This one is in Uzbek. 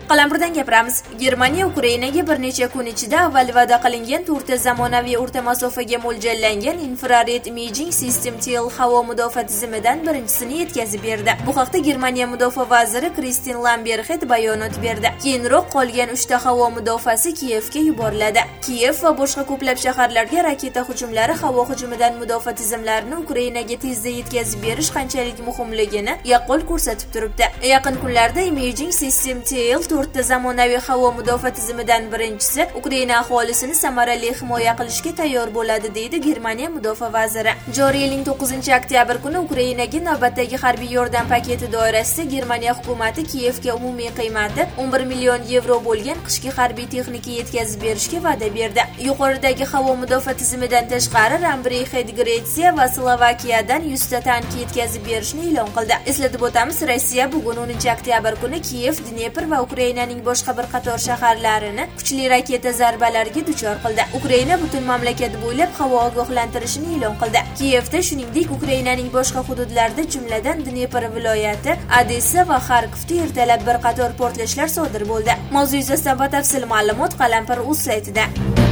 Qalampirdan gapiramiz. Germaniya Ukrainaga bir necha kun ichida avval va'da qilingan 4 ta zamonaviy o'rta masofaga mo'ljallangan infrared imaging system TL havo mudofaa tizimidan birinchisini yetkazib berdi. Bu haqda Germaniya mudofaa vaziri Kristin Lamberxet bayonot berdi. Keyinroq qolgan 3 ta havo mudofaasi Kiyevga yuboriladi. Kiyev va boshqa ko'plab shaharlarga raketa hujumlari, havo hujumidan mudofaa tizimlarini Ukrainaga tezda yetkazib berish qanchalik muhimligini yaqqol ko'rsatib turibdi. Yaqin kunlarda imaging system TL 4 ta zamonaviy havo mudofaa tizimidan birinchisi Ukraina aholisini samarali himoya qilishga tayyor bo'ladi, deydi Germaniya mudofaa vaziri. Joriy yilning 9-oktyabr kuni Ukrainaga navbatdagi harbiy yordam paketi doirasida Germaniya hukumatı Kiyevga umumiy qiymati 11 million yevro bo'lgan qishki harbiy texnika yetkazib berishga va'da berdi. Yuqoridagi havo mudofaa tizimidan tashqari Rambreyxet Gretsiya va Slovakiyadan 100 ta tank yetkazib berishni e'lon qildi. Eslatib o'tamiz, Rossiya bugun 10-oktyabr kuni Kiyev, Dnepr va Ukrainaning boshqa bir qator shaharlarini kuchli raketa zarbalariga duchor qildi. Ukraina butun mamlakat bo'ylab havo ogohlantirishini e'lon qildi. Kiyevda, shuningdek, Ukrainaning boshqa hududlarida, jumladan Dnepr viloyati, Odessa va Xarkovda ertalab bir qator portlashlar sodir bo'ldi. Mavzu yuzasidan batafsil ma'lumot Qalampir.uz saytida.